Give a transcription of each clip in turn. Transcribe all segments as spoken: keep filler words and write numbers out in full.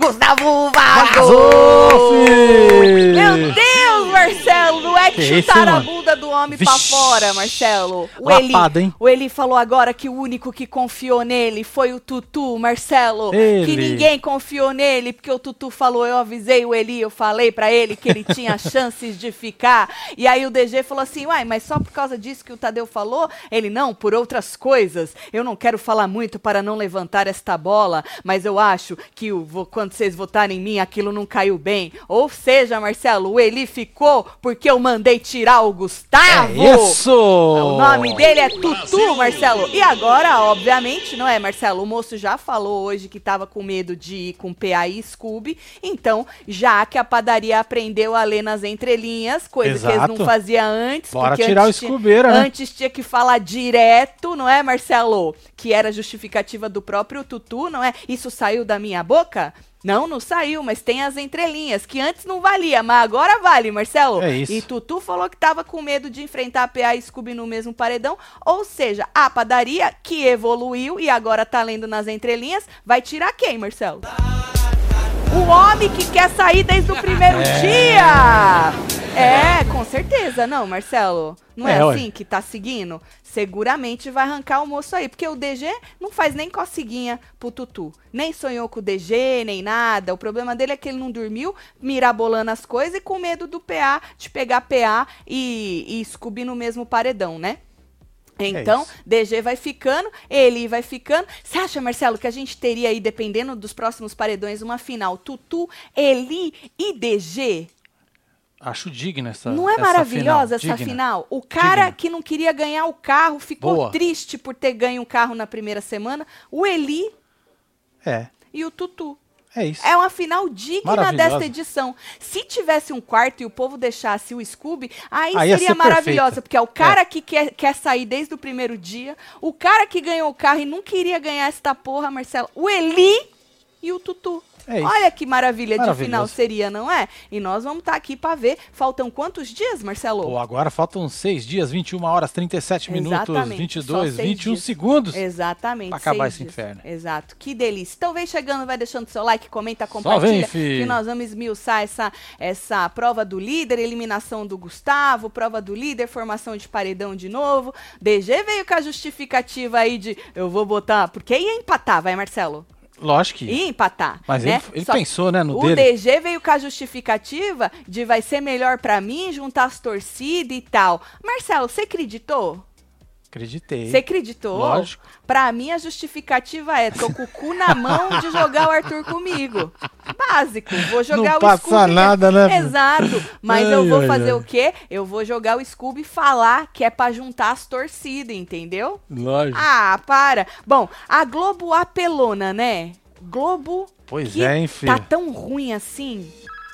Gustavo Vago! Vazou, filho! Meu Deus, Marcelo, não é que, Que chutaram isso, a bunda do homem Vixe. pra fora, Marcelo. O Lapada, Eli, hein? o Eli falou agora que o único que confiou nele foi o Tutu, Marcelo. Ele. Que ninguém confiou nele, porque o Tutu falou, eu avisei o Eli, eu falei pra ele que ele tinha chances de ficar. E aí o D G falou assim, uai, mas só por causa disso que o Tadeu falou? Ele, não, por outras coisas. Eu não quero falar muito para não levantar esta bola, mas eu acho que o, quando vocês votarem em mim, aquilo não caiu bem. Ou seja, Marcelo, o Eli ficou porque eu mandei tirar o Gustavo. É isso! O nome dele é Tutu, Marcelo. E agora, obviamente, não é, Marcelo? O moço já falou hoje que tava com medo de ir com P A e Scooby. Então, já que a padaria aprendeu a ler nas entrelinhas, coisa Exato. que eles não faziam antes. Bora porque tirar antes o tinha- Scoobeira, né? Antes tinha que falar direto, não é, Marcelo? Que era justificativa do próprio Tutu, não é? Isso saiu da minha boca? Não, não saiu, mas tem as entrelinhas, que antes não valia, mas agora vale, Marcelo. É isso. E Tutu falou que tava com medo de enfrentar P A e Scooby no mesmo paredão, ou seja, a padaria que evoluiu e agora tá lendo nas entrelinhas, vai tirar quem, Marcelo? O homem que quer sair desde o primeiro É. dia! É, com certeza. Não, Marcelo, não é, É, ué. assim que tá seguindo? Seguramente vai arrancar o moço aí, porque o D G não faz nem coceguinha pro Tutu. Nem sonhou com o D G, nem nada. O problema dele é que ele não dormiu, mirabolando as coisas e com medo do P A, de pegar P A e, e Scooby no mesmo paredão, né? Então, isso. D G vai ficando, Eli vai ficando. Você acha, Marcelo, que a gente teria aí, dependendo dos próximos paredões, uma final Tutu, Eli e D G? Acho digna essa Não é essa maravilhosa final. essa Digna. final? O cara Digna. que não queria ganhar o carro ficou Boa. triste por ter ganho o carro na primeira semana. O Eli É, e o Tutu. é isso. É uma final digna Maravilhosa. desta edição. Se tivesse um quarto e o povo deixasse o Scooby, aí, Aí ia seria ser maravilhosa. perfeita. Porque é o cara que quer, quer sair desde o primeiro dia, o cara que ganhou o carro e não queria ganhar esta porra, Marcelo, o Eli e o Tutu. É isso. Olha que maravilha de Maravilhoso. final seria, não é? E nós vamos estar aqui para ver. Faltam quantos dias, Marcelo? Pô, agora faltam seis dias, vinte e uma horas, trinta e sete minutos, Exatamente, vinte e só dois, seis vinte e um dias. segundos. Exatamente. Pra acabar seis esse dias. inferno. Exato. Que delícia. Então vem chegando, vai deixando seu like, comenta, vem, compartilha. fi. Que nós vamos esmiuçar essa, essa prova do líder, eliminação do Gustavo, prova do líder, formação de paredão de novo. D G veio com a justificativa aí de eu vou botar, porque ia empatar, vai, Marcelo? Lógico que. Ia empatar. Mas né? ele, ele Só- pensou, né, no O dele. D G veio com a justificativa de vai ser melhor pra mim, juntar as torcidas e tal. Marcelo, você acreditou? Acreditei. Você acreditou? Lógico. Pra mim, a justificativa é: tô com o cu na mão de jogar o Arthur comigo. Básico. Vou jogar Não o passa Scooby. nada, né, filho? Exato. Mas Ai, eu vou ai, fazer ai. o quê? Eu vou jogar o Scooby e falar que é pra juntar as torcidas, entendeu? Lógico. Ah, para. Bom, a Globo apelona, né? Globo. Pois que é, hein, filho? Tá tão ruim assim.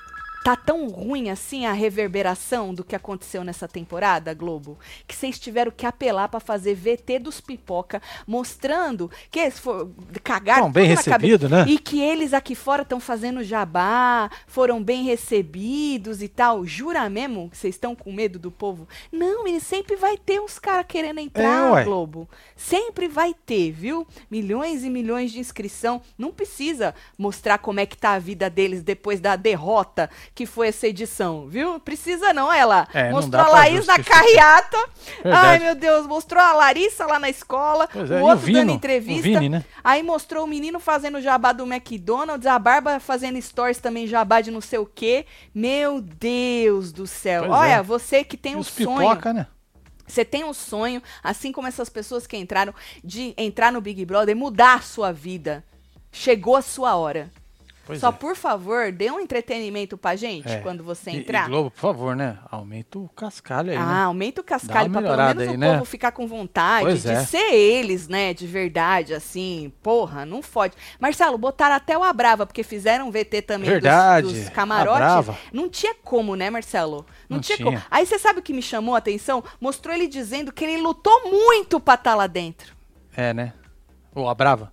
Tá tão ruim assim a reverberação do que aconteceu nessa temporada, Globo, que vocês tiveram que apelar pra fazer V T dos pipoca, mostrando que eles foram cagaram Tão bem tudo na recebido, cabeça, né? e que eles aqui fora estão fazendo jabá, foram bem recebidos e tal. Jura mesmo que vocês estão com medo do povo? Não, menino, sempre vai ter uns caras querendo entrar, É, ué. Globo. Sempre vai ter, viu? Milhões e milhões de inscrição. Não precisa mostrar como é que tá a vida deles depois da derrota que foi essa edição, viu? Precisa não, ela É, não mostrou dá a pra Laís na justificar. carreata. Verdade. Ai, meu Deus, mostrou a Larissa lá na escola, Pois o é, e o outro Vino, dando o entrevista. Vini, né? Aí mostrou o menino fazendo jabá do McDonald's, a Barba fazendo stories também, jabá de não sei o quê. Meu Deus do céu. Pois Olha, é. você que tem E um os sonho. pipoca, né? Você tem um sonho, assim como essas pessoas que entraram, de entrar no Big Brother, mudar a sua vida. Chegou a sua hora. Pois Só é. por favor, dê um entretenimento pra gente É. quando você E- entrar. E, Globo, por favor, né? Aumenta o cascalho aí, Ah, né? aumenta o Dá cascalho uma pra pelo melhorada menos aí, o né? povo ficar com vontade Pois de é. ser eles, né? De verdade, assim. Porra, não fode. Marcelo, botaram até o Abrava, porque fizeram V T também dos- Verdade, dos, a camarotes. Brava. Não tinha como, né, Marcelo? Não, Não tinha, tinha. como. Aí você sabe o que me chamou a atenção? Mostrou ele dizendo que ele lutou muito pra estar lá dentro. É, né? Ô, a Brava.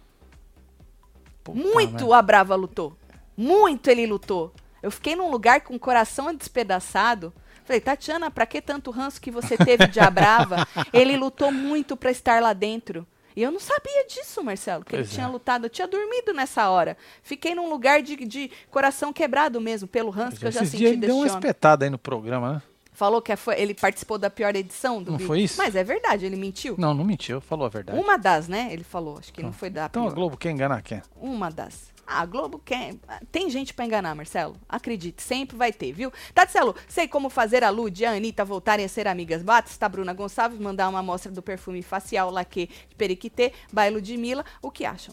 Puta Muito merda. a Brava lutou. Muito ele lutou. Eu fiquei num lugar com o coração despedaçado. Falei, Tatiana, pra que tanto ranço que você teve de a Brava? Ele lutou muito pra estar lá dentro. E eu não sabia disso, Marcelo, que Pois ele tinha é. lutado. Eu tinha dormido nessa hora. Fiquei num lugar de, de coração quebrado mesmo, pelo ranço que eu já Esses senti dias ele desse deu uma homem. espetada aí no programa, né? Falou que foi, ele participou da pior edição do Não Big. foi isso? Mas é verdade, ele mentiu. Não, não mentiu, falou a verdade. Uma das, né? Ele falou, acho que não foi da Então pior. a Globo quer enganar quem? Uma das. Ah, a Globo quer. Tem gente pra enganar, Marcelo. Acredite, sempre vai ter, viu? Tatselo, sei como fazer a Lud e a Anitta voltarem a ser amigas. Batista, Bruna Gonçalves, mandar uma amostra do perfume facial laque de periquitê, bailo de Mila. O que acham?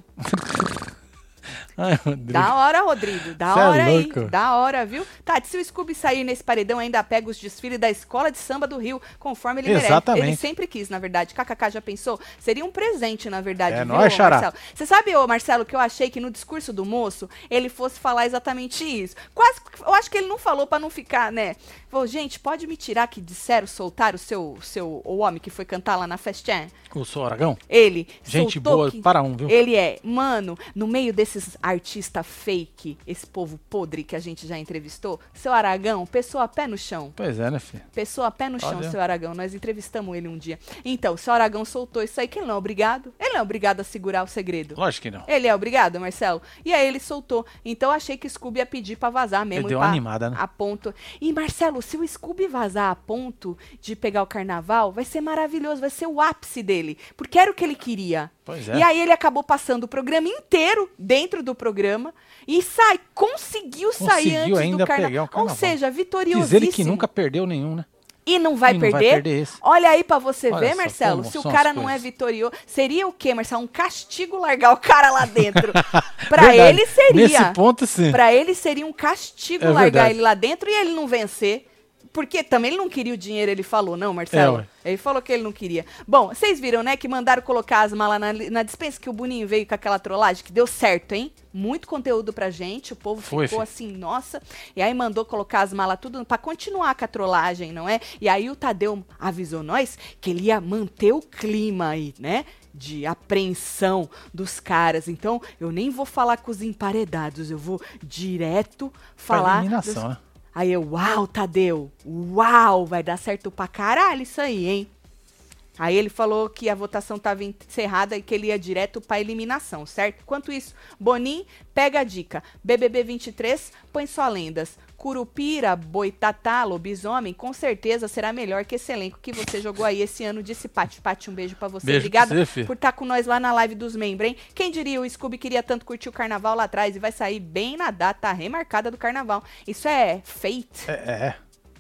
Ai, Rodrigo. Da hora, Rodrigo. Da Cê é hora aí. louco. Da hora, viu? Tati, se o Scooby sair nesse paredão, ainda pega os desfiles da Escola de Samba do Rio, conforme ele Exatamente. merece. Ele sempre quis, na verdade. K K K já pensou? Seria um presente, na verdade, É viu, nóis, xará. Marcelo? Você sabe, ô, Marcelo, que eu achei que no discurso do moço, ele fosse falar exatamente isso. Quase, eu acho que ele não falou pra não ficar, né? Falou, gente, pode me tirar que disseram, soltar o seu, seu o homem que foi cantar lá na festinha? O Sou Aragão? Ele Gente soltou boa que para um, viu? ele é, mano, no meio desses artistas fake, esse povo podre que a gente já entrevistou, seu Aragão, pessoa a pé no chão. Pois é, né, filho? Pessoa a pé no chão, Olha. seu Aragão. Nós entrevistamos ele um dia. Então, o seu Aragão soltou isso aí, que ele não é obrigado. Ele não é obrigado a segurar o segredo. Lógico que não. Ele é obrigado, Marcelo? E aí ele soltou. Então eu achei que o Scooby ia pedir pra vazar mesmo. Ele deu e uma pra- animada, né? A ponto. E, Marcelo, se o Scooby vazar a ponto de pegar o carnaval, vai ser maravilhoso, vai ser o ápice dele. Porque era o que ele queria. Pois é. E aí ele acabou passando o programa inteiro dentro do programa e sai, conseguiu sair Conseguiu antes ainda do carna... pegar o carnaval. Ou seja, vitoriosíssimo. Diz ele que nunca perdeu nenhum, né? E não vai E não vai perder? perder esse. Olha aí pra você Olha ver, só Marcelo. como Se o são cara as não é coisas. vitorioso, seria o quê, Marcelo? Um castigo largar o cara lá dentro. Pra Verdade. ele seria. Nesse ponto, sim. Pra ele seria um castigo É largar verdade. ele lá dentro e ele não vencer. Porque também ele não queria o dinheiro, ele falou, não, Marcelo? É, ué. Ele falou que ele não queria. Bom, vocês viram, né, que mandaram colocar as malas na, na dispensa, que o Boninho veio com aquela trollagem, que deu certo, hein? Muito conteúdo pra gente, o povo Foi, ficou filho. assim, nossa. E aí mandou colocar as malas tudo pra continuar com a trollagem, não é? E aí o Tadeu avisou nós que ele ia manter o clima aí, né? De apreensão dos caras. Então, eu nem vou falar com os emparedados, eu vou direto Pra falar... eliminação, dos- né? Aí eu, uau, Tadeu, uau, vai dar certo pra caralho isso aí, hein? Aí ele falou que a votação estava encerrada e que ele ia direto pra eliminação, certo? Enquanto isso, Bonin pega a dica. B B B vinte e três põe só lendas. Curupira, Boitatá, Lobisomem, com certeza será melhor que esse elenco que você jogou aí esse ano, disse Pati. Pati, um beijo pra você. Beijo pra Obrigada você, fi. por estar com nós lá na live dos membros, hein? Quem diria o Scooby queria tanto curtir o carnaval lá atrás e vai sair bem na data remarcada do carnaval. Isso é fate. É, é.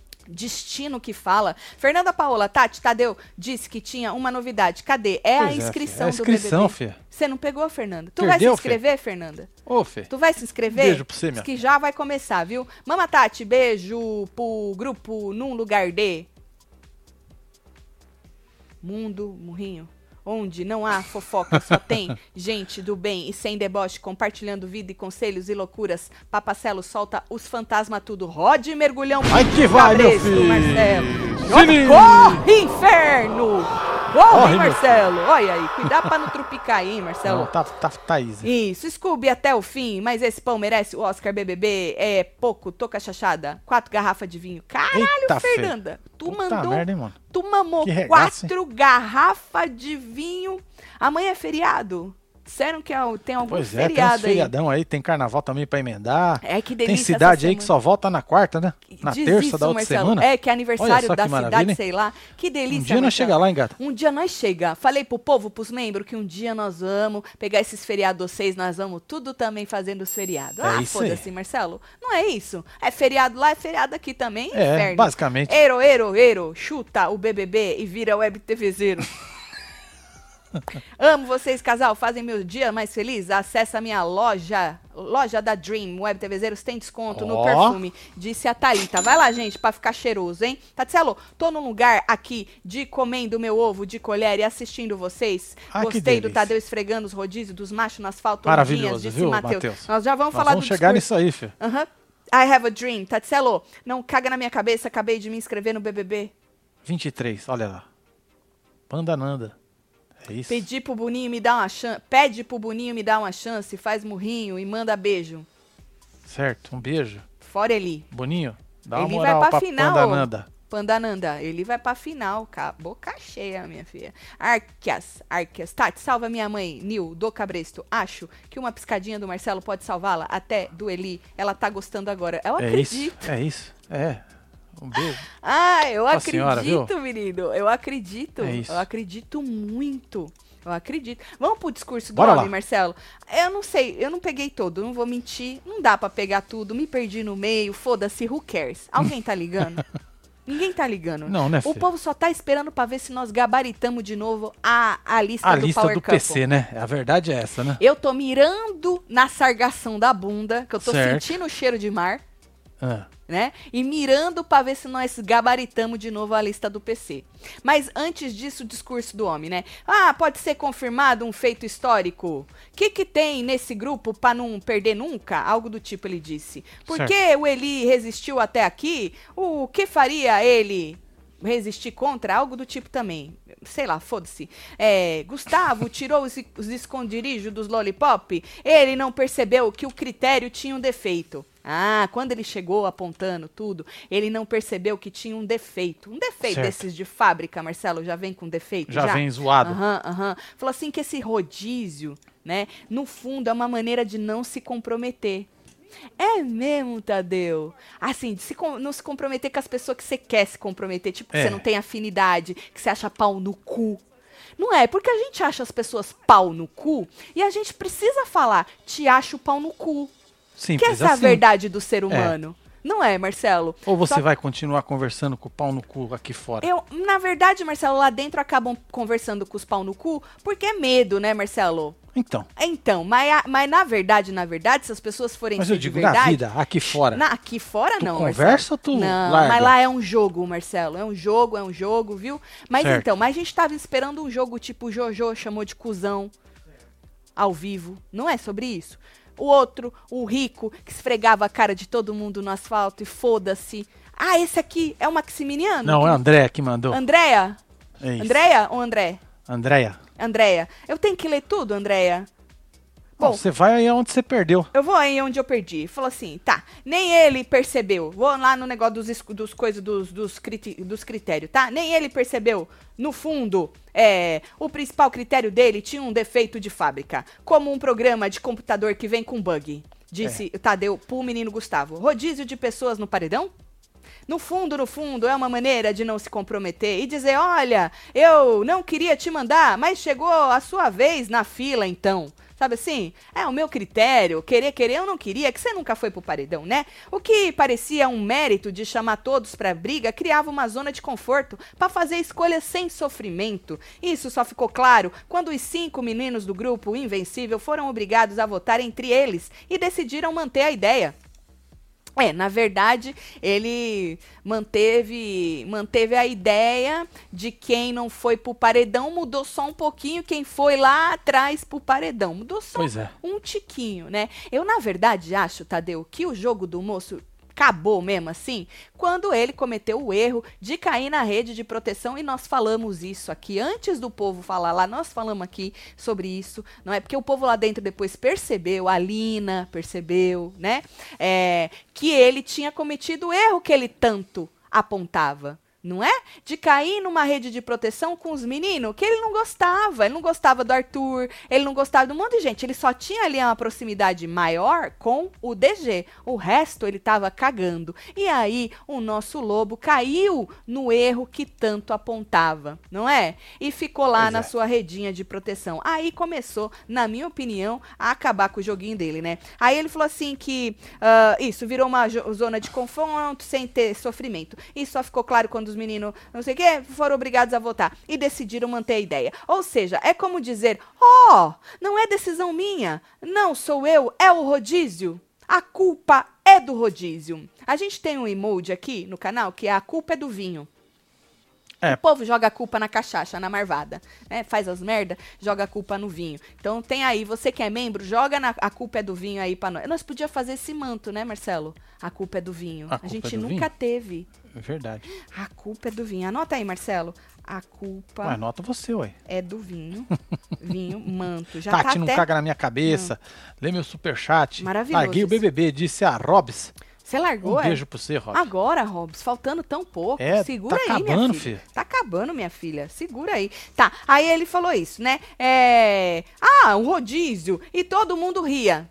Destino que fala. Fernanda Paola, Tati, Tadeu disse que tinha uma novidade. Cadê? É a Pois é, inscrição, filho. É a inscrição, do B B B. filha. Você não pegou, Fernanda? Tu Perdeu, vai se inscrever, Fernanda? Ô, Fê. Tu vai se inscrever? Beijo pra você, minha Diz que já vai começar, viu? Mama Tati, beijo pro grupo Num Lugar de... Mundo, Murrinho. Onde não há fofoca, só tem gente do bem e sem deboche, compartilhando vida e conselhos e loucuras. Papacelo solta os fantasmas tudo. Rode mergulhão. Vai que vai, meu Cabresto, filho. Marcelo. Filho. Corre, inferno! Corre, Corre, meu Marcelo. Olha aí, cuidado pra não trupicar aí, hein, Marcelo. Não, tá, tá, tá easy. Isso, Scooby até o fim, mas esse pão merece o Oscar B B B. É pouco, tô cachachada. Quatro garrafas de vinho. Caralho, Eita, Fernanda. Tu Puta mandou... merda, hein, mano? Tu mamou Que regaço, quatro garrafas de vinho. Amanhã é feriado. Disseram que é o- tem algum Pois é, tem uns feriado aí. feriadão aí, tem carnaval também pra emendar. É que Tem delícia cidade essa aí que semana. só volta na quarta, né? Na Diz terça isso, da outra Marcelo. semana. É, que é Olha aniversário só da que cidade, maravilha, hein? sei lá. Que delícia, Um dia nós Marcelo. chega lá, hein, gata? Um dia nós chega. Falei pro povo, pros membros, que um dia nós vamos pegar esses feriados seis, nós vamos tudo também fazendo os feriados. É ah, isso aí. foda-se, Marcelo. Não é isso. É feriado lá, é feriado aqui também. É, inferno. basicamente. Ero, ero, ero, chuta o B B B e vira web TVzeiro. Amo vocês, casal. Fazem meu dia mais feliz. Acesse a minha loja, loja da Dream. Web TVzeiros tem desconto no Ó. perfume, disse a Thalita. Vai lá, gente, pra ficar cheiroso, hein? Tatselo, tô num lugar aqui de comendo meu ovo de colher e assistindo vocês. Ah, que Gostei do delícia. Tadeu esfregando os rodízes dos machos nas faltas. Maravilhoso, disse viu, Matheus. Matheus? Nós já vamos Nós falar vamos do chegar discurso. nisso aí, filho. Aham. I have a dream. Tatselo, não caga na minha cabeça. Acabei de me inscrever no B B B. vinte e três, olha lá. Panda Nanda. É isso. Pedi pro Boninho me dar uma chance. Pede pro Boninho me dar uma chance, faz murrinho e manda beijo. Certo, um beijo. Fora ele. Boninho, dá uma Ele moral vai pra pra final, Panda ô. Nanda. Pandananda, ele vai pra final, ca- boca cheia, minha filha. Arquias, Arquias. Tati, salva minha mãe, Nil, do Cabresto. Acho que uma piscadinha do Marcelo pode salvá-la, até do Eli. Ela tá gostando agora. Eu É acredito. isso, é isso. É. Um beijo. Ah, eu Pra acredito, senhora, viu? menino. Eu acredito. É isso. Eu acredito muito. Eu acredito. Vamos pro discurso do Bora homem, lá. Marcelo? Eu não sei, eu não peguei todo, não vou mentir. Não dá pra pegar tudo, me perdi no meio, foda-se, who cares? Alguém tá ligando? Ninguém tá ligando. Não, né, O filho? povo só tá esperando pra ver se nós gabaritamos de novo a, a lista A do lista Power do Couple. P C, né? A verdade é essa, né? Eu tô mirando na sargação da bunda, que eu tô Certo. sentindo o cheiro de mar. Ah, Né? E mirando para ver se nós gabaritamos de novo a lista do P C. Mas antes disso, o discurso do homem, né? Ah, pode ser confirmado um feito histórico? O que que tem nesse grupo para não perder nunca? Algo do tipo, ele disse. Por Certo. que o Eli resistiu até aqui? O que faria ele resistir contra? Algo do tipo também. Sei lá, foda-se. É, Gustavo tirou os, os esconderijos dos lollipop? Ele não percebeu que o critério tinha um defeito. Ah, quando ele chegou apontando tudo, ele não percebeu que tinha um defeito. Um defeito Certo. desses de fábrica, Marcelo, já vem com defeito? já, vem zoado. Aham, aham. Falou assim que esse rodízio, né, no fundo é uma maneira de não se comprometer. É mesmo, Tadeu? Assim, de se com- não se comprometer com as pessoas que você quer se comprometer. Tipo, que É. você não tem afinidade, que você acha pau no cu. Não é, porque a gente acha as pessoas pau no cu e a gente precisa falar, te acho pau no cu. Simples Que essa é a assim. verdade do ser humano. Não é, Marcelo? Ou você Só- vai continuar conversando com o pau no cu aqui fora? Eu, na verdade, Marcelo, lá dentro acabam conversando com os pau no cu porque é medo, né, Marcelo? Então, Então, mas, a- mas na verdade, na verdade, se as pessoas forem mas ser eu digo de na verdade... vida, aqui fora. Na- aqui fora Tu não, conversa Marcelo. ou tu Não, larga? mas lá é um jogo, Marcelo. É um jogo, é um jogo, viu? Mas Certo. então, mas a gente tava esperando um jogo tipo o Jojo chamou de cuzão ao vivo. Não é sobre isso? O outro, o rico, que esfregava a cara de todo mundo no asfalto e foda-se. Ah, esse aqui é o Maximiliano? Não, é o André que mandou. Andréia? É isso. Andréia ou André? Andréia. Andréia. Eu tenho que ler tudo, Andréia? Bom, Bom, você vai aí onde você perdeu. eu vou aí onde eu perdi. Falou assim, tá, nem ele percebeu. Vou lá no negócio dos, escu- dos coisas dos, dos, criti- dos critérios, tá? Nem ele percebeu. No fundo, é, o principal critério dele tinha um defeito de fábrica. Como um programa de computador que vem com bug. Disse o Tadeu pro menino Gustavo. Rodízio de pessoas no paredão? No fundo, no fundo, é uma maneira de não se comprometer e dizer, olha, eu não queria te mandar, mas chegou a sua vez na fila, então. Sabe assim? É o meu critério, querer, querer, eu não queria, que você nunca foi pro paredão, né? O que parecia um mérito de chamar todos pra briga, criava uma zona de conforto pra fazer escolhas sem sofrimento. Isso só ficou claro quando os cinco meninos do grupo Invencível foram obrigados a votar entre eles e decidiram manter a ideia. É, na verdade, ele manteve, manteve a ideia de quem não foi pro paredão, mudou só um pouquinho quem foi lá atrás pro paredão. Mudou só Pois é. um tiquinho, né? Eu, na verdade, acho, Tadeu, que o jogo do moço acabou mesmo assim, quando ele cometeu o erro de cair na rede de proteção, e nós falamos isso aqui, antes do povo falar lá, nós falamos aqui sobre isso, não é? Porque o povo lá dentro depois percebeu, a Lina percebeu, né? É, que ele tinha cometido o erro que ele tanto apontava. Não é? De cair numa rede de proteção com os meninos que ele não gostava. Ele não gostava do Arthur, ele não gostava de um monte de gente. Ele só tinha ali uma proximidade maior com o D G. O resto ele tava cagando. E aí o nosso lobo caiu no erro que tanto apontava, não é? E ficou lá Pois na é. sua redinha de proteção. Aí começou, na minha opinião, a acabar com o joguinho dele, né? Aí ele falou assim que ah, isso virou uma jo- zona de confronto sem ter sofrimento. Isso só ficou claro quando os meninos, não sei o que, foram obrigados a votar e decidiram manter a ideia. Ou seja, é como dizer, ó, oh, não é decisão minha, não sou eu, é o rodízio. A culpa é do rodízio. A gente tem um emoji aqui no canal que é a culpa é do vinho. É. O povo joga a culpa na cachaça, na marvada, né? Faz as merda, joga a culpa no vinho. Então tem aí, você que é membro, joga na, a culpa é do vinho aí pra nós. Nós podíamos fazer esse manto, né, Marcelo? A culpa é do vinho. A A, culpa gente é do nunca vinho? teve. É verdade. A culpa é do vinho. Anota aí, Marcelo. A culpa Ué, anota você, ué. é do vinho. Vinho, manto. Já Tati, tá não até... caga na minha cabeça. Lê meu superchat. Maravilhoso Larguei o isso. B B B, disse a Robs. Você largou, Um é? beijo pra você, Rob. Agora, Robs, faltando tão pouco. É, Segura tá aí, acabando, minha filha. filho. Tá acabando, minha filha. Segura aí. Tá, aí ele falou isso, né? É... Ah, um rodízio. E todo mundo ria.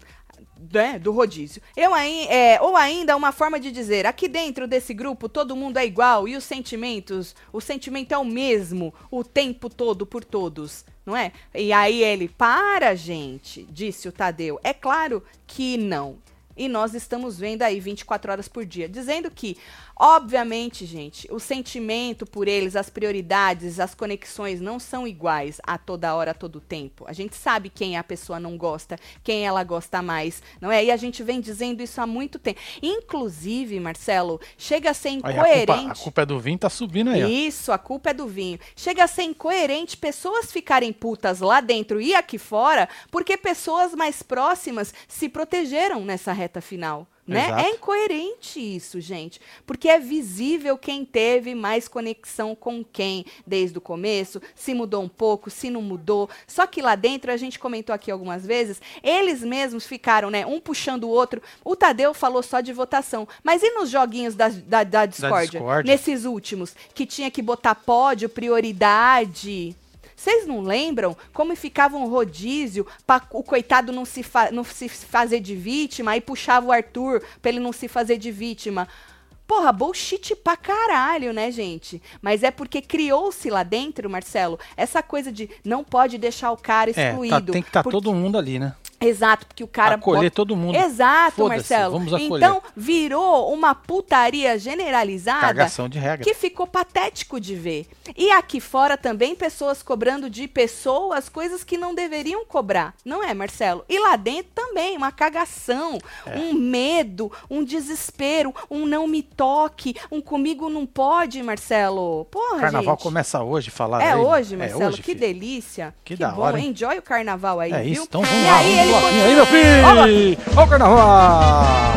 Né, do rodízio. Eu aí, é, ou ainda uma forma de dizer, aqui dentro desse grupo todo mundo é igual e os sentimentos, o sentimento é o mesmo o tempo todo por todos, não é? E aí ele, para, gente, disse o Tadeu. É claro que não. E nós estamos vendo aí vinte e quatro horas por dia, dizendo que, obviamente, gente, o sentimento por eles, as prioridades, as conexões não são iguais a toda hora, a todo tempo. A gente sabe quem a pessoa não gosta, quem ela gosta mais, não é? E a gente vem dizendo isso há muito tempo. Inclusive, Marcelo, chega a ser incoerente. Aí, a, culpa, a culpa é do vinho, tá subindo aí, ó. Isso, a culpa é do vinho. Chega a ser incoerente pessoas ficarem putas lá dentro e aqui fora, porque pessoas mais próximas se protegeram nessa reta final. Né? Exato. É incoerente isso, gente, porque é visível quem teve mais conexão com quem desde o começo, se mudou um pouco, se não mudou. Só que lá dentro, a gente comentou aqui algumas vezes, eles mesmos ficaram, né, um puxando o outro. O Tadeu falou só de votação, mas e nos joguinhos da, da, da Discord? Nesses últimos, que tinha que botar pódio, prioridade... Vocês não lembram como ficava um rodízio para o coitado não se, não se fazer de vítima, aí puxava o Arthur para ele não se fazer de vítima? Porra, bullshit pra caralho, né, gente? Mas é porque criou-se lá dentro, Marcelo, essa coisa de não pode deixar o cara excluído. É, tá, tem que estar tá porque... todo mundo ali, né? Exato, porque o cara... Acolher bota... todo mundo. Exato, Marcelo. Vamos acolher. Então, virou uma putaria generalizada... Cagação de regra. Que ficou patético de ver. E aqui fora também, pessoas cobrando de pessoas coisas que não deveriam cobrar. Não é, Marcelo? E lá dentro também, uma cagação, é. um medo, um desespero, um não me toque, um comigo não pode, Marcelo. Porra, Carnaval gente. começa hoje, falar É aí, hoje, Marcelo. É hoje, que filho. delícia. Que, que da bom. hora, hein? Enjoy o carnaval aí, é viu? Isso, então vamos e lá, aí, vamos ele lá. continua... aí, meu filho! Olha o carnaval!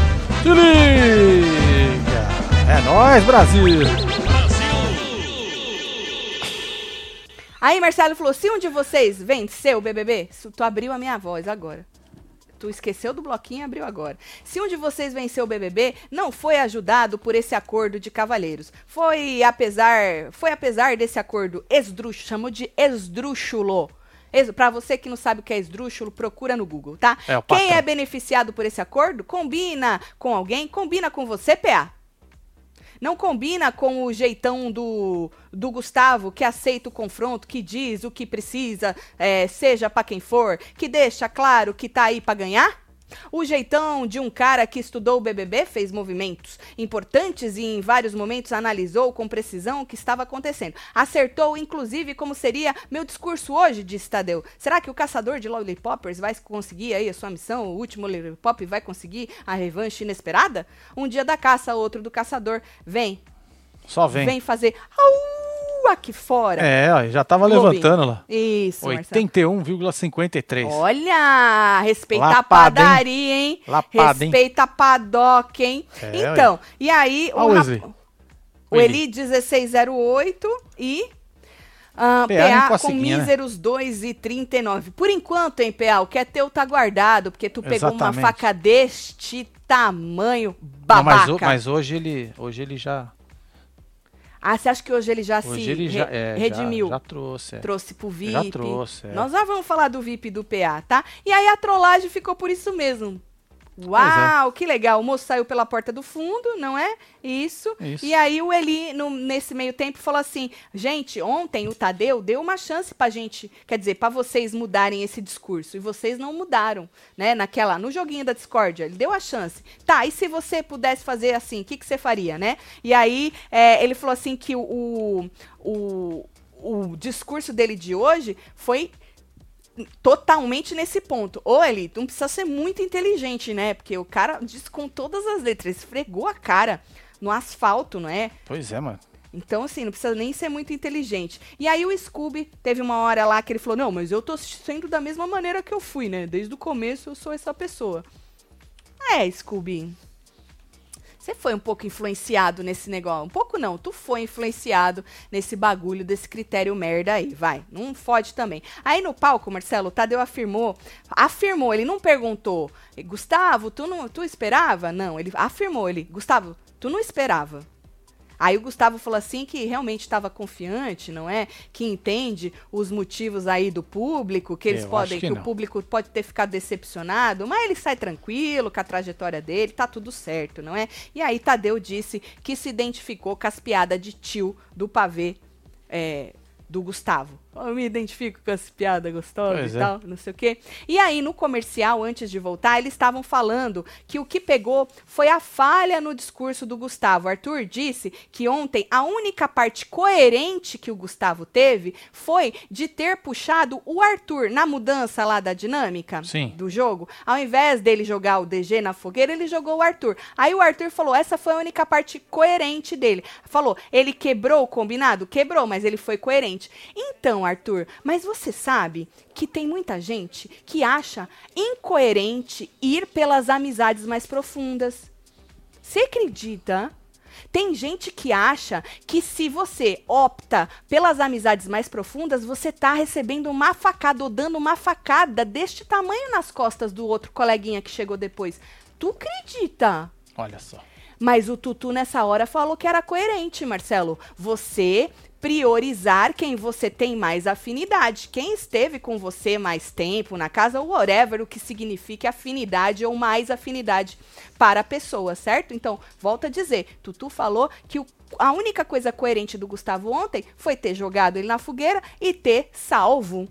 Se liga! É nóis, Brasil! Aí Marcelo falou, se um de vocês venceu o B B B, tu abriu a minha voz agora. Tu esqueceu do bloquinho e abriu agora. Se um de vocês venceu o B B B, não foi ajudado por esse acordo de cavalheiros. Foi apesar, foi apesar desse acordo esdrúxulo, chamou de esdrúxulo. Para você que não sabe o que é esdrúxulo, procura no Google, tá? É, quem é beneficiado por esse acordo, combina com alguém, combina com você, P A. Não combina com o jeitão do, do Gustavo, que aceita o confronto, que diz o que precisa, é, seja para quem for, que deixa claro que tá aí para ganhar? O jeitão de um cara que estudou o B B B, fez movimentos importantes e em vários momentos analisou com precisão o que estava acontecendo. Acertou, inclusive, como seria meu discurso hoje, disse Tadeu. Será que o caçador de lollipoppers vai conseguir aí a sua missão? O último lollipop vai conseguir a revanche inesperada? Um dia da caça, outro do caçador. Vem. Só vem. Vem fazer... Au! Aqui fora. É, ó, já tava Lobinho. Levantando lá. Isso, oitenta e um vírgula cinquenta e três. Olha, respeita Lapada, a padaria, hein? hein? Lapada, respeita a padoca, hein? É, então, olha. e aí o, rap... o Eli dezesseis zero oito e uh, P A com míseros né? dois e trinta e nove. Por enquanto, hein, P A, o que é teu tá guardado, porque tu pegou Exatamente. uma faca deste tamanho, babaca. Não, mas, mas hoje ele, hoje ele já... Ah, você acha que hoje ele já hoje se ele já, re é, redimiu? Já, já trouxe. É. Trouxe pro V I P. Já trouxe. É. Nós já vamos falar do V I P do P A, tá? E aí a trollagem ficou por isso mesmo. Uau, é. que legal. O moço saiu pela porta do fundo, não é? Isso. Isso. E aí o Eli, no, nesse meio tempo, falou assim, gente, ontem o Tadeu deu uma chance pra gente, quer dizer, pra vocês mudarem esse discurso. E vocês não mudaram, né? Naquela, no joguinho da discórdia, ele deu a chance. Tá, e se você pudesse fazer assim, o que, que você faria, né? E aí é, ele falou assim que o, o, o discurso dele de hoje foi... totalmente nesse ponto. Ô, Eli, não precisa ser muito inteligente, né? Porque o cara disse com todas as letras, esfregou a cara no asfalto, não é? Pois é, mano. Então, assim, não precisa nem ser muito inteligente. E aí o Scooby, teve uma hora lá que ele falou, não, mas eu tô sendo da mesma maneira que eu fui, né? Desde o começo eu sou essa pessoa. É, Scooby. Você foi um pouco influenciado nesse negócio. Um pouco não, tu foi influenciado nesse bagulho desse critério merda aí, vai. Não fode também. Aí no palco, Marcelo, o Tadeu afirmou, afirmou, ele não perguntou, Gustavo, tu, não, tu esperava? Não, ele afirmou, ele, Gustavo, tu não esperava. Aí o Gustavo falou assim que realmente estava confiante, não é? Que entende os motivos aí do público, que eles Eu podem, acho que que não. o público pode ter ficado decepcionado, mas ele sai tranquilo com a trajetória dele, tá tudo certo, não é? E aí Tadeu disse que se identificou com as piadas de tio do pavê é, do Gustavo. Eu me identifico com as piadas gostosas Pois e é. tal, não sei o quê. E aí, no comercial, antes de voltar, eles estavam falando que o que pegou foi a falha no discurso do Gustavo. Arthur disse que ontem a única parte coerente que o Gustavo teve foi de ter puxado o Arthur na mudança lá da dinâmica Sim. do jogo. Ao invés dele jogar o D G na fogueira, ele jogou o Arthur. Aí o Arthur falou, essa foi a única parte coerente dele. Falou, ele quebrou o combinado? Quebrou, mas ele foi coerente. Então, Arthur, mas você sabe que tem muita gente que acha incoerente ir pelas amizades mais profundas. Você acredita? Tem gente que acha que se você opta pelas amizades mais profundas, você tá recebendo uma facada ou dando uma facada deste tamanho nas costas do outro coleguinha que chegou depois. Tu acredita? Olha só. Mas o Tutu nessa hora falou que era coerente, Marcelo. Você priorizar quem você tem mais afinidade. Quem esteve com você mais tempo na casa, ou whatever, o que signifique afinidade ou mais afinidade para a pessoa, certo? Então, volta a dizer, Tutu falou que o, a única coisa coerente do Gustavo ontem foi ter jogado ele na fogueira e ter salvo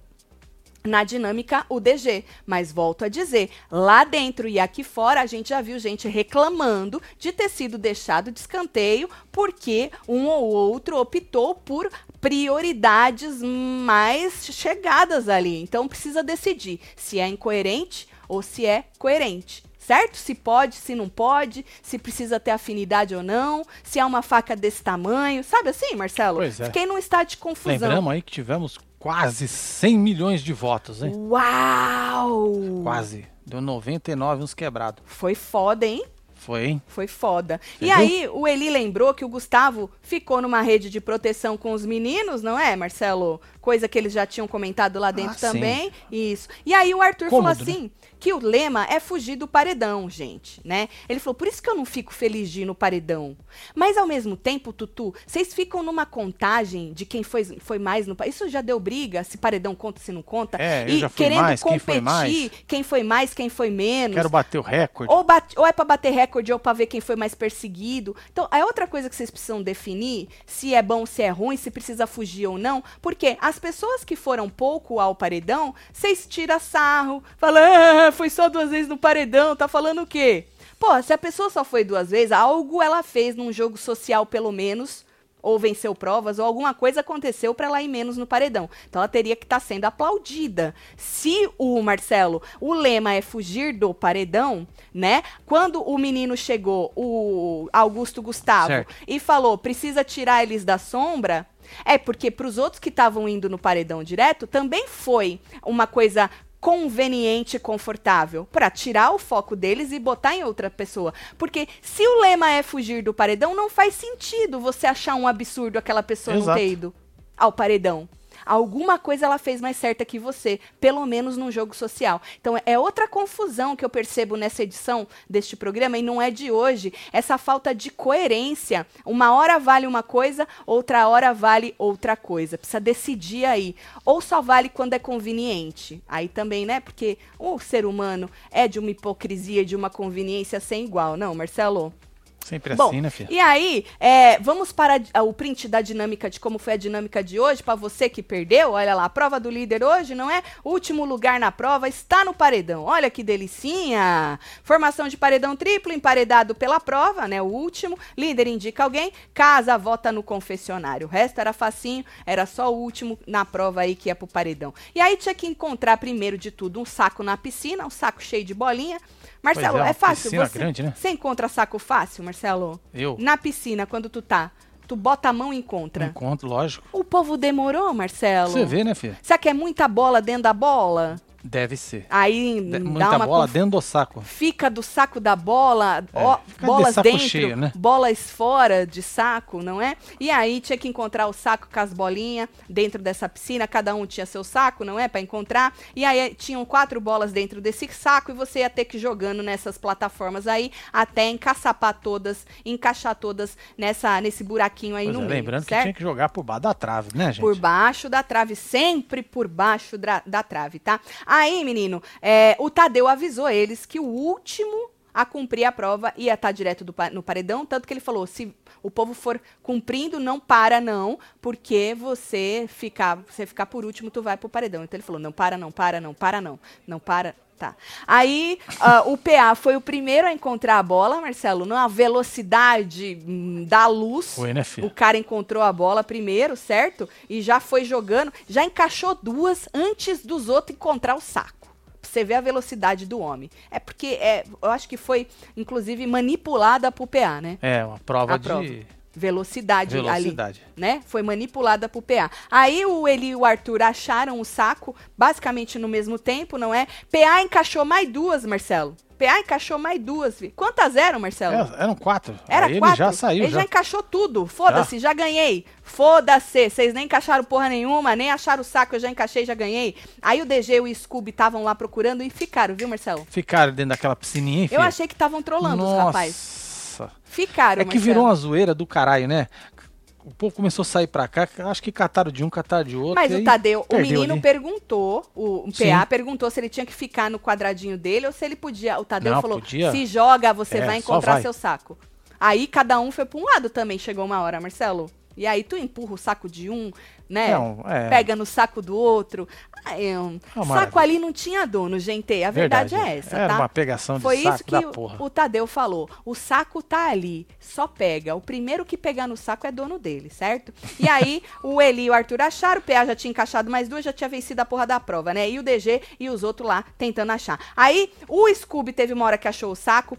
na dinâmica o D G, mas volto a dizer, lá dentro e aqui fora a gente já viu gente reclamando de ter sido deixado de escanteio porque um ou outro optou por prioridades mais chegadas ali, então precisa decidir se é incoerente ou se é coerente. Certo? Se pode, se não pode, se precisa ter afinidade ou não, se é uma faca desse tamanho, sabe assim, Marcelo? Pois é. Fiquei num estado de confusão. Lembramos aí que tivemos quase cem milhões de votos, hein? Uau! Quase. Deu noventa e nove uns quebrados. Foi foda, hein? Foi, hein? Foi foda. Você e viu? aí, o Eli lembrou que o Gustavo ficou numa rede de proteção com os meninos, não é, Marcelo? Coisa que eles já tinham comentado lá dentro Ah, também. Isso. E aí o Arthur Cômodo, falou assim, que o lema é fugir do paredão, gente, né? Ele falou, por isso que eu não fico feliz de ir no paredão. Mas, ao mesmo tempo, Tutu, vocês ficam numa contagem de quem foi, foi mais no paredão. Isso já deu briga, se paredão conta, se não conta. É, eu e já fui querendo mais, quem competir, foi mais. quem foi mais, quem foi menos. Quero bater o recorde. Ou, bate, ou é pra bater recorde ou pra ver quem foi mais perseguido. Então, é outra coisa que vocês precisam definir, se é bom, se é ruim, se precisa fugir ou não. Porque as pessoas que foram pouco ao paredão, vocês tiram sarro, falam, ah, foi só duas vezes no paredão, tá falando o quê? Pô, se a pessoa só foi duas vezes, algo ela fez num jogo social pelo menos, ou venceu provas, ou alguma coisa aconteceu para ela ir menos no paredão. Então ela teria que estar tá sendo aplaudida. Se o Marcelo, o lema é fugir do paredão, né? Quando o menino chegou, o Augusto Gustavo, Certo. e falou, precisa tirar eles da sombra, é porque para os outros que estavam indo no paredão direto, também foi uma coisa conveniente e confortável para tirar o foco deles e botar em outra pessoa. Porque se o lema é fugir do paredão, não faz sentido você achar um absurdo aquela pessoa Exato. não ter ido ao paredão. Alguma coisa ela fez mais certa que você, pelo menos num jogo social. Então, é outra confusão que eu percebo nessa edição deste programa, e não é de hoje, essa falta de coerência. Uma hora vale uma coisa, outra hora vale outra coisa. Precisa decidir aí. Ou só vale quando é conveniente. Aí também, né? Porque o ser humano é de uma hipocrisia, de uma conveniência sem igual. Não, Marcelo? Sempre Bom, assim, né, filha? e aí, é, vamos para a- o print da dinâmica, de como foi a dinâmica de hoje, para você que perdeu. Olha lá, a prova do líder hoje, não é? Último lugar na prova está no paredão. Olha que delicinha! Formação de paredão triplo, emparedado pela prova, né? O último, líder indica alguém, casa, vota no confessionário. O resto era facinho, era só o último na prova aí que ia pro paredão. E aí tinha que encontrar, primeiro de tudo, um saco na piscina, um saco cheio de bolinha. Marcelo, Pois é, é, uma fácil piscina você, grande, né? você encontra saco fácil, Marcelo? Eu Na piscina, quando tu tá, tu bota a mão e encontra. encontro, lógico. O povo demorou, Marcelo. Você vê, né, filha? Será que é muita bola dentro da bola? Deve ser. Aí De, dá muita uma bola conf... dentro do saco. Fica do saco da bola, É, ó, bolas de saco dentro, cheio, né? bolas fora de saco, não é? E aí tinha que encontrar o saco com as bolinhas dentro dessa piscina, cada um tinha seu saco, não é? Para encontrar. E aí tinham quatro bolas dentro desse saco e você ia ter que ir jogando nessas plataformas aí até encaçapar todas, encaixar todas nessa, nesse buraquinho aí Pois no é, meio. lembrando certo? que tinha que jogar por baixo da trave, né, gente? Por baixo da trave, sempre por baixo da, da trave, tá? Aí, menino, é, o Tadeu avisou eles que o último a cumprir a prova ia estar direto do, no paredão, tanto que ele falou, se o povo for cumprindo, não para não, porque você ficar, você ficar por último, tu vai pro paredão. Então ele falou, não para não, para não, para não, não para, tá. Aí uh, o P A foi o primeiro a encontrar a bola, Marcelo, numa velocidade hum, da luz. Foi, né, filho? O cara encontrou a bola primeiro, certo? E já foi jogando, já encaixou duas antes dos outros encontrar o saco. Você vê a velocidade do homem. É porque, é, eu acho que foi, inclusive, manipulada pro P A, né? É, uma prova A de prova. Velocidade, velocidade. ali, né? Foi manipulada pro P A. Aí o Eli e o Arthur acharam o saco, basicamente no mesmo tempo, não é? P A encaixou mais duas, Marcelo. P A encaixou mais duas. Vi. Quantas eram, Marcelo? É, eram quatro. Era Aí quatro. Ele já saiu. Ele já, já encaixou tudo. Foda-se, já. já ganhei. Foda-se. Vocês nem encaixaram porra nenhuma, nem acharam o saco, eu já encaixei, já ganhei. Aí o D G e o Scooby estavam lá procurando e ficaram, viu, Marcelo? Ficaram dentro daquela piscininha, hein, Eu achei que estavam trolando Nossa. os rapazes. Ficaram, É que Marcelo. virou uma zoeira do caralho, né? O povo começou a sair pra cá, acho que cataram de um, cataram de outro. Mas o Tadeu, o menino ali. perguntou, o P A Sim. perguntou se ele tinha que ficar no quadradinho dele ou se ele podia. O Tadeu Não, falou, podia. se joga, você É, vai só encontrar vai. seu saco. Aí cada um foi pra um lado também, chegou uma hora, Marcelo. E aí tu empurra o saco de um, né? Não, é. Pega no saco do outro. Ai, um, É uma saco maravilha. ali não tinha dono, gente. A verdade, é essa, Era tá? uma pegação de Foi saco isso que da o, porra. o Tadeu falou. O saco tá ali, só pega. O primeiro que pegar no saco é dono dele, certo? E aí, o Eli e o Arthur acharam, o P A já tinha encaixado mais duas, já tinha vencido a porra da prova, né? E o D G e os outros lá tentando achar. Aí, o Scooby teve uma hora que achou o saco,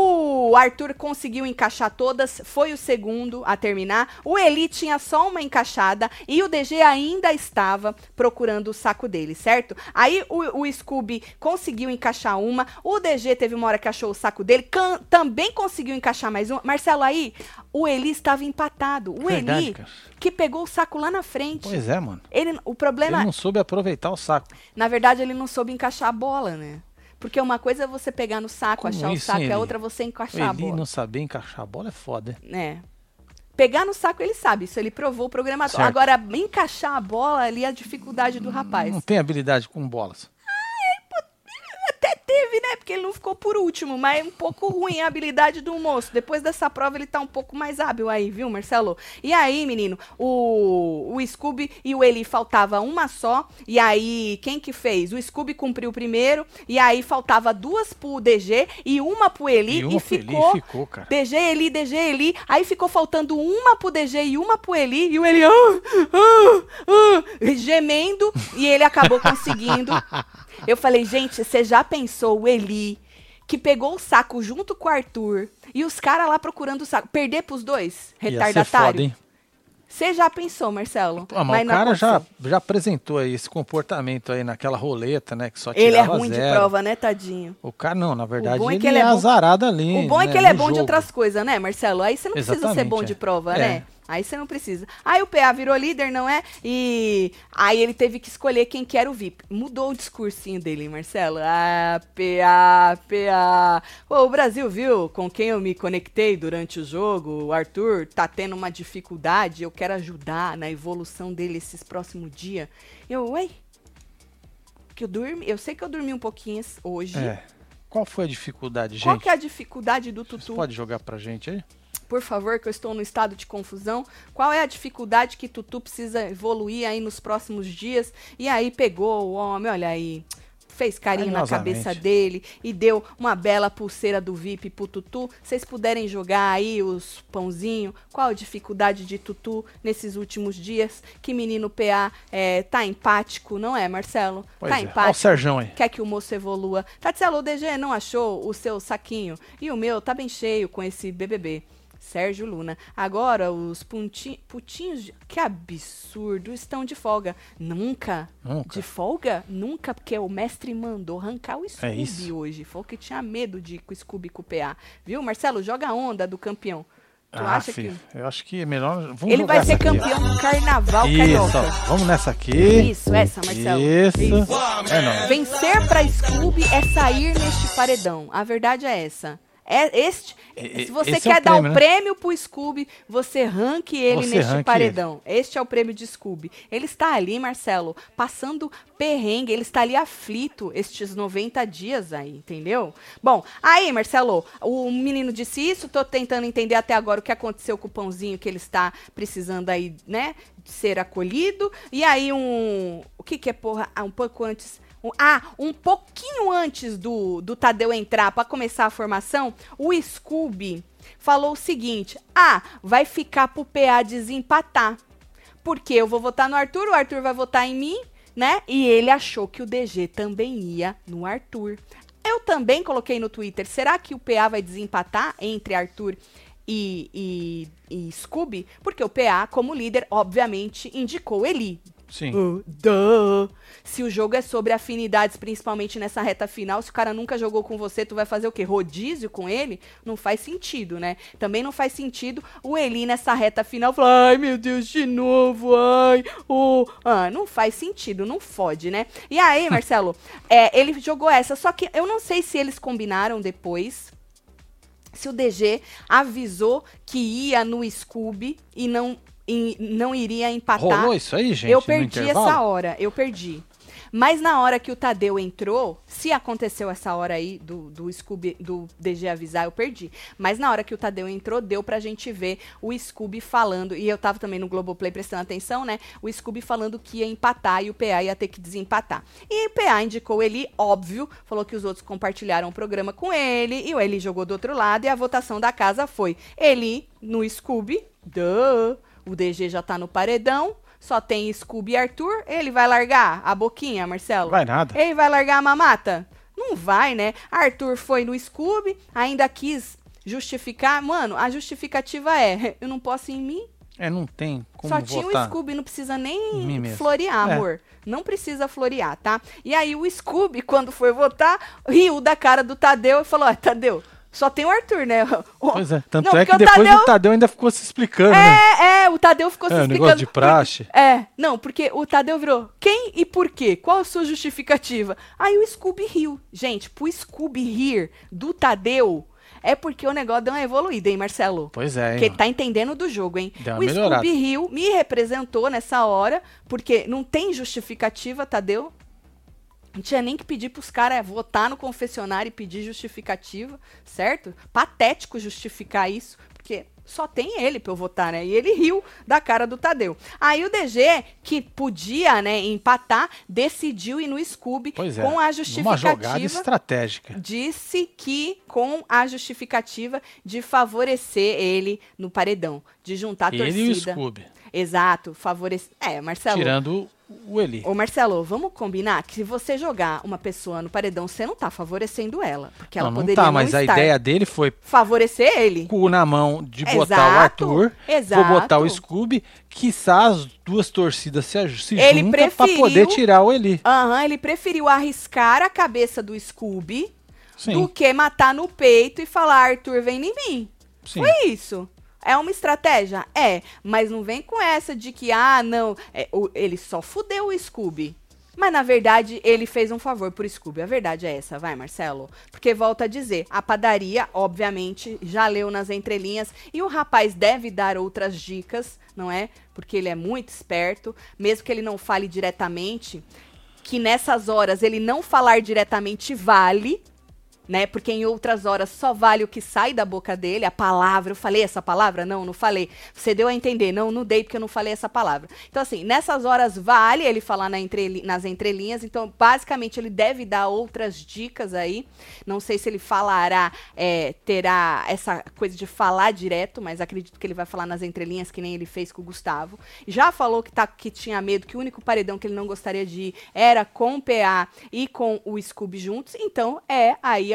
o Arthur conseguiu encaixar todas, foi o segundo a terminar. O Eli tinha só uma encaixada e o D G ainda estava procurando o saco dele, certo? Aí o, o Scooby conseguiu encaixar uma, o D G teve uma hora que achou o saco dele, can, também conseguiu encaixar mais uma. Marcelo, aí o Eli estava empatado. O Verdade, Eli, cara. que pegou o saco lá na frente. Pois é, mano. Ele, o problema, Ele não soube aproveitar o saco. na verdade, ele não soube encaixar a bola, né? Porque uma coisa é você pegar no saco, Como achar isso, o saco, hein, e a Eli? outra é você O encaixar a Eli bola. não saber encaixar a bola é foda, hein? É. Pegar no saco ele sabe, isso ele provou o programador. Certo. Agora, encaixar a bola ali é a dificuldade do rapaz. Não tem habilidade com bolas. Até teve, né? Porque ele não ficou por último, mas é um pouco ruim a habilidade do moço. Depois dessa prova ele tá um pouco mais hábil aí, viu, Marcelo? E aí, menino, o, o Scooby e o Eli faltava uma só. E aí, quem que fez? O Scooby cumpriu primeiro. E aí faltava duas pro D G e uma pro Eli. E uma e pro Eli, ficou, ficou, cara. D G, Eli, D G, Eli. Aí ficou faltando uma pro D G e uma pro Eli. E o Eli, ah, ah, ah, gemendo. E ele acabou conseguindo. Eu falei, gente, você já pensou o Eli, que pegou o saco junto com o Arthur, e os caras lá procurando o saco, perder pros dois? Ia ser Retardatário? foda, hein? Você já pensou, Marcelo? Pô, mas o não cara já, aconteceu. já apresentou aí esse comportamento aí naquela roleta, né? Que só Ele é tirava ruim zero. de prova, né, tadinho? O cara não, na verdade, O bom é ele, que ele é, é bom- azarado ali. O bom é né, que ele é no bom de jogo. outras coisas, né, Marcelo? Aí você não precisa ser Exatamente, bom de é. prova, É. né? Aí você não precisa. Aí o P A virou líder, não é? E aí ele teve que escolher quem que era o V I P. Mudou o discursinho dele, hein, Marcelo? Ah, P A, P A. Ô, o Brasil viu com quem eu me conectei durante o jogo. O Arthur tá tendo uma dificuldade. Eu quero ajudar na evolução dele esses próximos dias. Eu, ué? Que eu dormi. Eu sei que eu dormi um pouquinho hoje. É. Qual foi a dificuldade, gente? Qual que é a dificuldade do Vocês Tutu? podem jogar pra gente aí? Por favor, que eu estou no estado de confusão. Qual é a dificuldade que Tutu precisa evoluir aí nos próximos dias? E aí pegou o homem, olha aí, fez carinho na Carinhosamente. cabeça dele e deu uma bela pulseira do V I P pro Tutu. Vocês puderem jogar aí os pãozinhos, qual a dificuldade de Tutu nesses últimos dias? Que menino P A é, tá empático, não é, Marcelo? Pois tá é. Olha o empático. Serjão aí. Quer que o moço evolua. Tatselo, o D G não achou o seu saquinho? E o meu tá bem cheio com esse B B B. Sérgio Luna. Agora, os punti, putinhos, de, que absurdo, estão de folga. Nunca. Nunca. De folga? Nunca, porque o mestre mandou arrancar o Scooby é hoje. Falou que tinha medo de ir com o Scooby com o P A. Viu, Marcelo? Joga a onda do campeão. Tu ah, acha filho, que... eu acho que é melhor... Vamos Ele vai ser aqui, campeão ó. do carnaval Isso, carioca. ó, vamos nessa aqui. Isso, essa, Marcelo. Isso. Isso. É nóis. Vencer pra Scooby é sair neste paredão. A verdade é essa. É este, E- se você esse é quer o dar prêmio, o né? prêmio pro Scooby, você ranque ele Você neste ranque paredão. Este é o prêmio de Scooby. Ele está ali, Marcelo, passando perrengue, ele está ali aflito estes noventa dias aí, entendeu? Bom, aí, Marcelo, o menino disse isso, tô tentando entender até agora o que aconteceu com o pãozinho, que ele está precisando aí, né, de ser acolhido. E aí, um... O que que é, porra? Ah, um pouco antes... Um- Ah, um pouquinho antes do, do Tadeu entrar para começar a formação, o Scooby falou o seguinte: ah, vai ficar pro P A desempatar. Porque eu vou votar no Arthur, o Arthur vai votar em mim, né? E ele achou que o D G também ia no Arthur. Eu também coloquei no Twitter, será que o P A vai desempatar entre Arthur e, e, e Scooby? Porque o P A, como líder, obviamente, indicou Eli. Sim. Uh, duh. Se o jogo é sobre afinidades, principalmente nessa reta final, se o cara nunca jogou com você, tu vai fazer o quê? Rodízio com ele? Não faz sentido, né? Também não faz sentido o Eli nessa reta final falar, ai meu Deus, de novo, ai, oh. Ah, não faz sentido, não fode, né? E aí, Marcelo, é, ele jogou essa, só que eu não sei se eles combinaram depois, se o D G avisou que ia no Scooby e não... E não iria empatar. Rolou isso aí, gente? Eu no perdi intervalo? essa hora, eu perdi. Mas na hora que o Tadeu entrou, se aconteceu essa hora aí do, do Scooby, do D G avisar, eu perdi. Mas na hora que o Tadeu entrou, deu pra gente ver o Scooby falando, e eu tava também no Globoplay prestando atenção, né? O Scooby falando que ia empatar e o P A ia ter que desempatar. E o P A indicou ele, óbvio, falou que os outros compartilharam o programa com ele, e o Eli jogou do outro lado, e a votação da casa foi Eli no Scooby, duh. O D G já tá no paredão, só tem Scooby e Arthur. Ele vai largar a boquinha, Marcelo? Vai nada. Ele vai largar a mamata? Não vai, né? Arthur foi no Scooby, ainda quis justificar. Mano, a justificativa é, eu não posso ir em mim. É, não tem como Só tinha votar. o Scooby, não precisa Em mim nem mesmo. florear, É. amor. Não precisa florear, tá? E aí o Scooby, quando foi votar, riu da cara do Tadeu e falou, ah, Tadeu, só tem o Arthur, né? Pois é, tanto Não, é que porque o depois Tadeu- o Tadeu ainda ficou se explicando, né? É, é, o Tadeu ficou se É, o explicando. negócio de praxe. Porque- é, não, porque o Tadeu virou, quem e por quê? Qual a sua justificativa? Aí o Scooby riu. Gente, pro Scooby rir do Tadeu, é porque o negócio deu uma evoluída, hein, Marcelo? Pois é, hein, Porque ele mano. tá entendendo do jogo, hein? Deu uma O melhorada. Scooby riu, me representou nessa hora, porque não tem justificativa, Tadeu. Não tinha nem que pedir pros caras votar no confessionário e pedir justificativa, certo? Patético justificar isso, porque só tem ele pra eu votar, né? E ele riu da cara do Tadeu. Aí o D G, que podia, né, empatar, decidiu ir no Scooby Pois é, com a uma justificativa. jogada estratégica. Disse que com a justificativa de favorecer ele no paredão, de juntar a Ele e o torcida. Scooby. Exato, favorecer. É, Marcelo. Tirando o Eli. Ô, Marcelo, vamos combinar que se você jogar uma pessoa no paredão, você não tá favorecendo ela. Porque ela Não, não poderia tá, não mas a estar. ideia dele foi Favorecer ele. cu na mão de botar Exato, o Arthur, exato. vou botar o Scooby, quiçá as duas torcidas se, aj- se Ele juntam pra preferiu- poder tirar o Eli. Aham, ele preferiu arriscar a cabeça do Scooby Sim, do que matar no peito e falar, Arthur, vem em mim. sim. Foi isso. É uma estratégia? É, mas não vem com essa de que, ah, não, é, o- ele só fudeu o Scooby. Mas, na verdade, ele fez um favor pro Scooby. A verdade é essa, vai, Marcelo? Porque, volta a dizer, a padaria, obviamente, já leu nas entrelinhas e o rapaz deve dar outras dicas, não é? Porque ele é muito esperto, mesmo que ele não fale diretamente, que nessas horas ele não falar diretamente vale, né? Porque em outras horas só vale o que sai da boca dele, a palavra. Eu falei essa palavra? Não, não falei. Você deu a entender. Não, não dei porque eu não falei essa palavra. Então, assim, nessas horas vale ele falar na entreli- nas entrelinhas. Então, basicamente, ele deve dar outras dicas aí. Não sei se ele falará, é, terá essa coisa de falar direto, mas acredito que ele vai falar nas entrelinhas, que nem ele fez com o Gustavo. Já falou que, tá, que tinha medo, que o único paredão que ele não gostaria de ir era com o P A e com o Scooby juntos. Então, é aí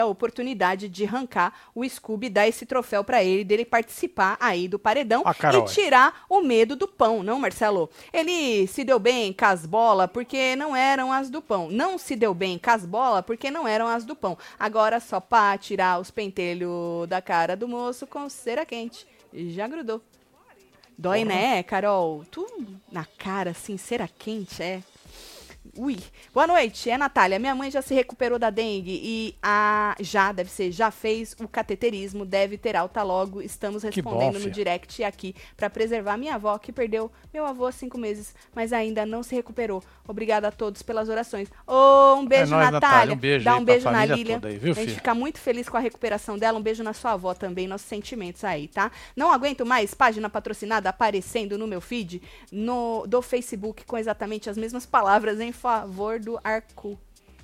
a oportunidade de arrancar o Scooby, dar esse troféu pra ele, dele participar aí do paredão Ah, Carol. e tirar o medo do pão, não, Marcelo? Ele se deu bem com as bolas porque não eram as do pão. Não se deu bem com as bolas porque não eram as do pão. Agora só pra tirar os pentelhos da cara do moço com cera quente. Já grudou. Dói, Porra. né, Carol? Tu na cara, assim, cera quente, é? Ui. Boa noite, é Natália. Minha mãe já se recuperou da dengue e a já, deve ser, já fez o cateterismo, deve ter alta logo. Estamos Que bom, respondendo no filha. direct aqui para preservar minha avó, que perdeu meu avô há cinco meses, mas ainda não se recuperou. Obrigada a todos pelas orações. Ô, um beijo, É nóis, Natália. Natália. Um beijo Dá aí um pra beijo na família Lília. toda aí, viu, a gente filha? fica muito feliz com a recuperação dela. Um beijo na sua avó também, nossos sentimentos aí, tá? Não aguento mais página patrocinada aparecendo no meu feed no, do Facebook com exatamente as mesmas palavras em favor do Arco.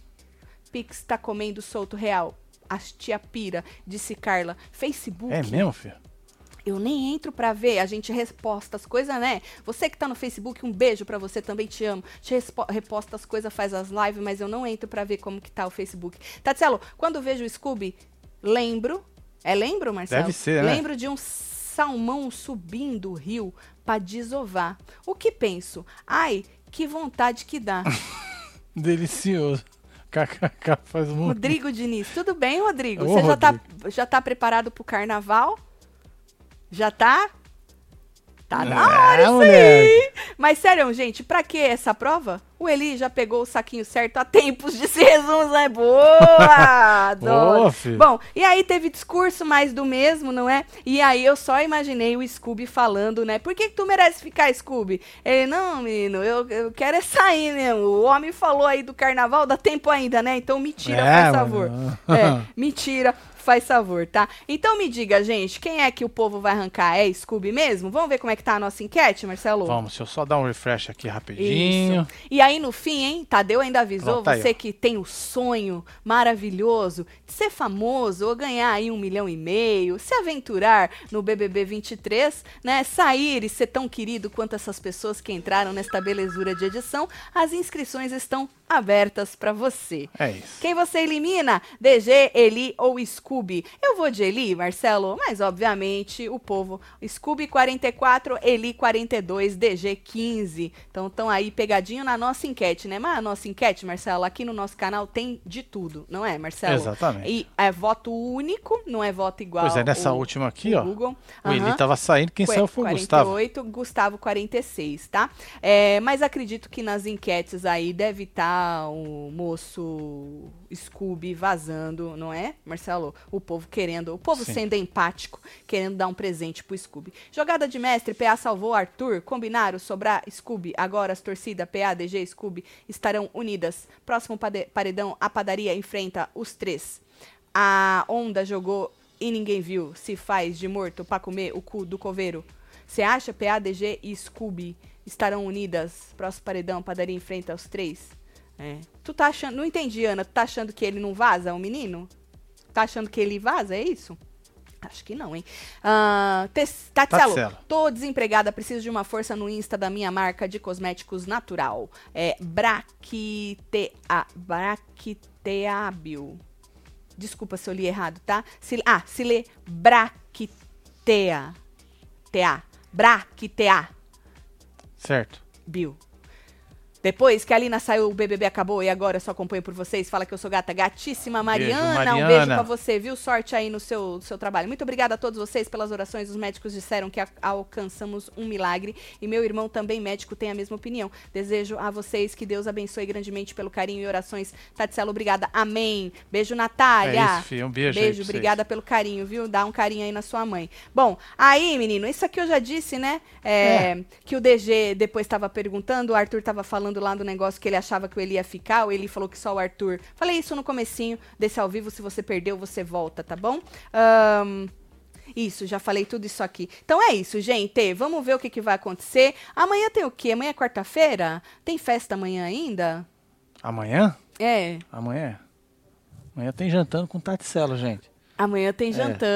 Pix tá comendo solto real. A tia pira, disse Carla. Facebook. É mesmo, filho? Eu nem entro pra ver, a gente reposta as coisas, né? Você que tá no Facebook, um beijo pra você, também te amo. Te respo- reposta as coisas, faz as lives, mas eu não entro pra ver como que tá o Facebook. Tatselo, quando vejo o Scooby, lembro, é lembro, Marcelo? Deve ser, né? Lembro de um salmão subindo o rio pra desovar. O que penso? Ai, que vontade que dá. Delicioso. Kkk faz muito. Rodrigo Diniz, tudo bem, Rodrigo? Ô, Você já tá, Rodrigo. já tá preparado pro carnaval? Já tá? Tá na É, hora isso moleque. aí! Mas sério, gente, pra que essa prova? O Eli já pegou o saquinho certo há tempos de se resumos, né? Boa! Adoro. Boa, filho. Bom, e aí teve discurso mais do mesmo, não é? E aí eu só imaginei o Scooby falando, né? Por que que tu merece ficar, Scooby? Ele, não, menino, eu, eu quero é sair mesmo. O homem falou aí do carnaval, dá tempo ainda, né? Então me tira, É, faz favor. mano. É, me tira, faz favor, tá? Então me diga, gente, quem é que o povo vai arrancar? É Scooby mesmo? Vamos ver como é que tá a nossa enquete, Marcelo? Vamos, deixa eu só dar um refresh aqui rapidinho. Isso. E aí, no fim, hein, Tadeu ainda avisou, Pronto, aí, você ó. que tem o sonho maravilhoso de ser famoso ou ganhar aí um milhão e meio, se aventurar no B B B vinte e três, né, sair e ser tão querido quanto essas pessoas que entraram nesta belezura de edição, as inscrições estão abertas pra você. É isso. Quem você elimina? D G, Eli ou Scooby? Eu vou de Eli, Marcelo, mas obviamente o povo. Scooby quarenta e quatro, Eli quarenta e dois, D G quinze. Então estão aí pegadinho na nossa enquete, né? Mas a nossa enquete, Marcelo, aqui no nosso canal tem de tudo, não é, Marcelo? Exatamente. E é voto único, não é voto igual. Pois é, nessa o- última aqui, o ó. Google. O Eli Aham. tava saindo, quem saiu foi o Gustavo. quarenta e oito, Gustavo quarenta e seis, tá? É, mas acredito que nas enquetes aí deve estar o moço Scooby vazando, não é, Marcelo? O povo querendo, o povo Sim. sendo empático, querendo dar um presente pro Scooby. Jogada de mestre, P A salvou Arthur, combinaram sobrar Scooby. Agora as torcidas P A, D G e Scooby estarão unidas. Próximo pade- paredão, a padaria enfrenta os três. A onda jogou e ninguém viu. Se faz de morto pra comer o cu do coveiro. Você acha P A, D G e Scooby estarão unidas? Próximo paredão, padaria enfrenta os três? É. Tu tá achando... Não entendi, Ana. Tu tá achando que ele não vaza, o menino? Tá achando que ele vaza, é isso? Acho que não, hein? Ah, Tes- Tatselo, Tatselo. tô desempregada, preciso de uma força no Insta da minha marca de cosméticos natural. É Braquitea... Braquiteábil. Desculpa se eu li errado, tá? Se, ah, se lê Braquitea. Tea. Braquitea. Certo. Bill. Depois que a Lina saiu, o B B B acabou e agora eu só acompanho por vocês. Fala que eu sou gata gatíssima. Mariana, Mariana. um beijo pra você, viu? Sorte aí no seu, no seu trabalho. Muito obrigada a todos vocês pelas orações. Os médicos disseram que a- alcançamos um milagre. E meu irmão, também médico, tem a mesma opinião. Desejo a vocês que Deus abençoe grandemente pelo carinho e orações. Tatselo, obrigada. Amém. Beijo, Natália. É isso, filho. Um beijo aí Beijo, pra vocês. obrigada pelo carinho, viu? Dá um carinho aí na sua mãe. Bom, aí, menino, isso aqui eu já disse, né? É, É. Que o D G depois estava perguntando, o Arthur estava falando lá do negócio que ele achava que ele ia ficar, ou ele falou que só o Arthur. Falei isso no comecinho desse ao vivo, se você perdeu, você volta, tá bom? Ahn, Isso, já falei tudo isso aqui. Então é isso, gente. Vamos ver o que, que vai acontecer. Amanhã tem o quê? Amanhã é quarta-feira? Tem festa amanhã ainda? Amanhã? É. Amanhã? Amanhã tem jantando com Tatselo, gente. Amanhã tem É. jantando.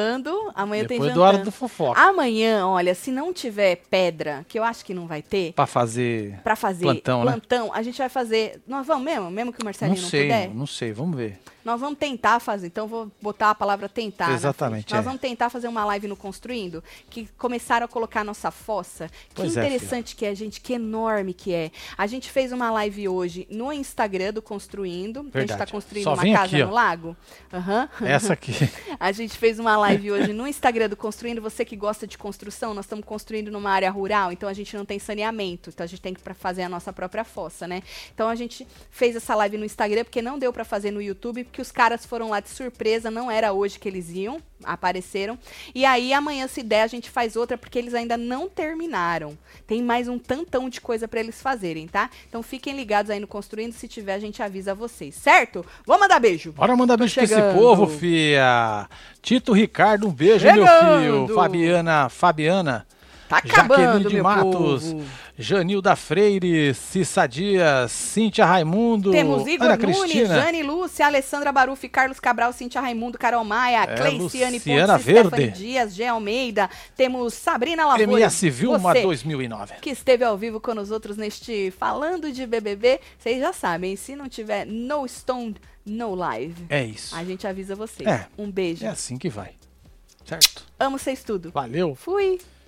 Amanhã tem Depois jantando. do Hora do Fofoca. Amanhã, olha, se não tiver pedra, que eu acho que não vai ter, Pra fazer pra fazer plantão, né? plantão, a gente vai fazer. Nós vamos mesmo? Mesmo que o Marcelinho Não não, sei, puder? não sei, vamos ver. Nós vamos tentar fazer, então vou botar a palavra tentar. na Exatamente, frente. Nós é. vamos tentar fazer uma live no Construindo, que começaram a colocar a nossa fossa. Que Pois é, interessante que é, gente, que enorme que é. A gente fez uma live hoje no Instagram do Construindo. que A gente tá Verdade. construindo Só uma vem casa aqui, ó. no lago. Aham. Essa aqui. A gente fez uma live hoje no Instagram do Construindo. Você que gosta de construção, nós estamos construindo numa área rural, então a gente não tem saneamento. Então a gente tem que pra fazer a nossa própria fossa, né? Então a gente fez essa live no Instagram, porque não deu pra fazer no YouTube, porque os caras foram lá de surpresa, não era hoje que eles iam, apareceram. E aí amanhã, se der, a gente faz outra, porque eles ainda não terminaram. Tem mais um tantão de coisa pra eles fazerem, tá? Então fiquem ligados aí no Construindo, se tiver a gente avisa vocês, certo? Vou mandar beijo. Bora mandar beijo pra esse chegando. povo, fia. Tito Ricardo, um beijo, Chegando. meu filho. Fabiana, Fabiana. Tá acabando, Jaqueline de meu Matos, povo. Janilda Freire, Cissa Dias, Cíntia Raimundo, Temos Igor Ana Nunes, Cristina, Jane Lúcia, Alessandra Barufi, Carlos Cabral, Cíntia Raimundo, Carol Maia, É, Cleiciane Luciana Pontes, Stephanie Verde. Dias, G. Almeida. Temos Sabrina Lavoura. M S Vilma você dois mil e nove. que esteve ao vivo com os outros neste Falando de B B B. Vocês já sabem, se não tiver no Stone, no live. É isso. A gente avisa vocês. É. Um beijo. É assim que vai. Certo? Amo vocês tudo. Valeu. Fui.